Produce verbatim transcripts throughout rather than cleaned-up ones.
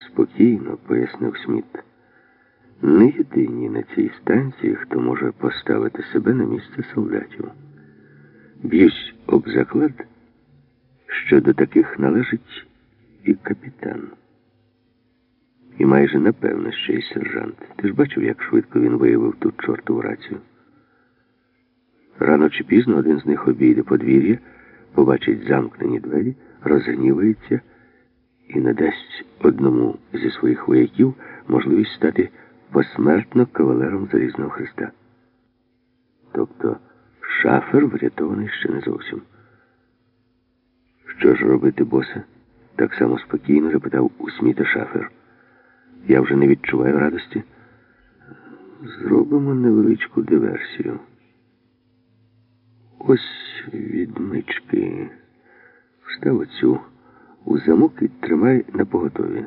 Спокійно, пояснив Сміт. Не єдині на цій станції, хто може поставити себе на місце солдатів. Б'юсь об заклад, що до таких належить і капітан. І майже напевно ще й сержант. Ти ж бачив, як швидко він виявив ту чортову рацію. Рано чи пізно один з них обійде подвір'я, побачить замкнені двері, розгнівається і надасть одному зі своїх вояків можливість стати посмертно кавалером Залізного Хреста. Тобто Шафер врятований ще не зовсім. Що ж робити, босе? Так само спокійно запитав у Сміта Шафер. Я вже не відчуваю радості. Зробимо невеличку диверсію. Ось відмички. Встав оцю у замок і тримай на поготові.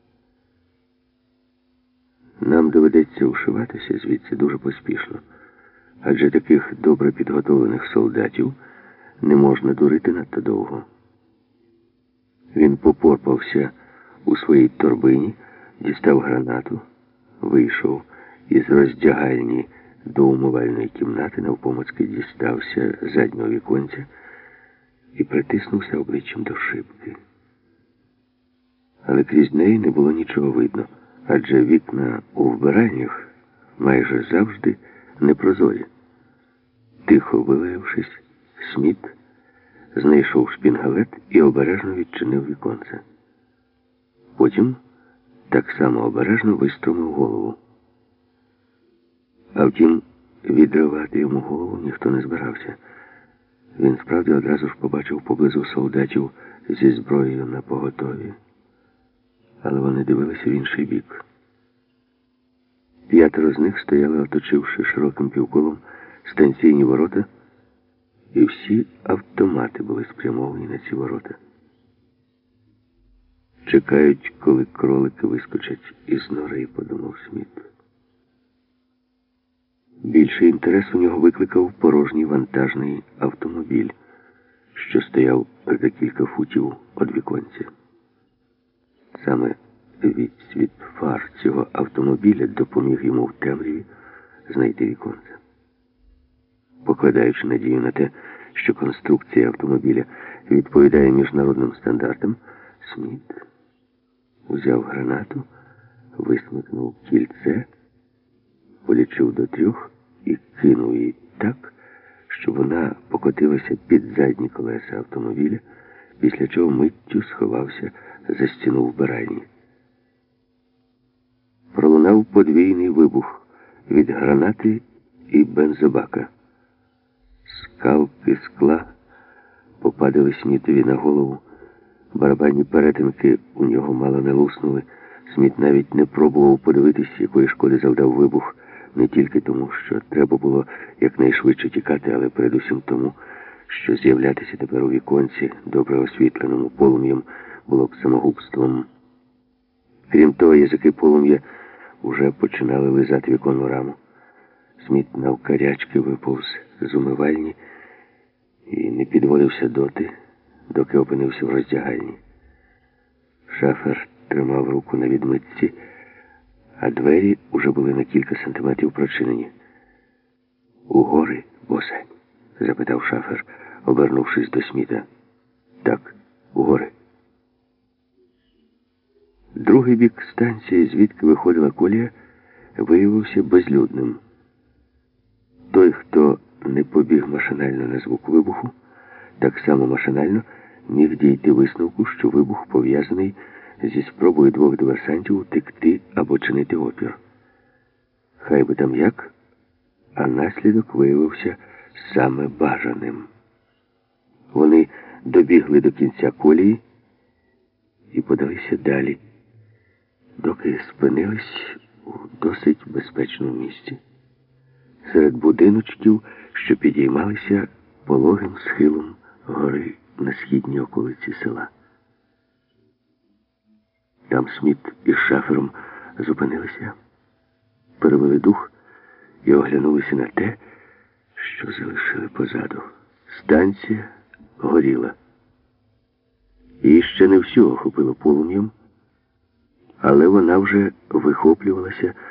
Нам доведеться ушиватися звідси дуже поспішно, адже таких добре підготовлених солдатів не можна дурити надто довго. Він попорпався у своїй торбині, дістав гранату, вийшов із роздягальні до умивальної кімнати, навпомацьки дістався заднього віконця і притиснувся обличчям до шибки. Але крізь неї не було нічого видно, адже вікна у вбиральнях майже завжди непрозорі. Тихо вилаявшись, Сміт знайшов шпінгалет і обережно відчинив віконце. Потім так само обережно виструмив голову. А втім, відривати йому голову ніхто не збирався. Він справді одразу ж побачив поблизу солдатів зі зброєю на поготові. Але вони дивилися в інший бік. П'ятеро з них стояли, оточивши широким півколом станційні ворота, і всі автомати були спрямовані на ці ворота. Чекають, коли кролики вискочать із нори, подумав Сміт. Більший інтерес у нього викликав порожній вантажний автомобіль, що стояв за кілька футів від віконця. Саме відсвіт фар цього автомобіля допоміг йому в темряві знайти віконце. Покладаючи надію на те, що конструкція автомобіля відповідає міжнародним стандартам, Сміт взяв гранату, висмикнув кільце, полічив до трьох і кинув її так, щоб вона покотилася під задні колеса автомобіля, після чого миттю сховався за стіну вбиральні. Пролунав подвійний вибух від гранати і бензобака. Скалки скла попадали Смітові на голову, барабанні перетинки у нього мало не луснули. Сміт навіть не пробував подивитись, якої шкоди завдав вибух, не тільки тому, що треба було якнайшвидше тікати, але передусім тому, що з'являтися тепер у віконці, добре освітленому полум'ям, було б самогубством. Крім того, язики полум'я уже починали лизати віконну раму. Сміт навкарячки виповз з умивальні і не підводився доти, доки опинився в роздягальні. Шафер тримав руку на відмитці, а двері уже були на кілька сантиметрів прочинені. «Угори, босе?» – запитав Шафер, обернувшись до Сміта. «Так, угори». Другий бік станції, звідки виходила колія, виявився безлюдним. Той, хто не побіг машинально на звук вибуху, так само машинально міг дійти висновку, що вибух пов'язаний зі спробою двох диверсантів утекти або чинити опір. Хай би там як, а наслідок виявився саме бажаним. Вони добігли до кінця колії і подалися далі, доки спинились у досить безпечному місці. Серед будиночків, що підіймалися пологим схилом гори на східній околиці села. Там Сміт із Шафером зупинилися, перевели дух і оглянулися на те, що залишили позаду. Станція горіла. Її ще не всю охопило полум'ям, але вона вже вихоплювалася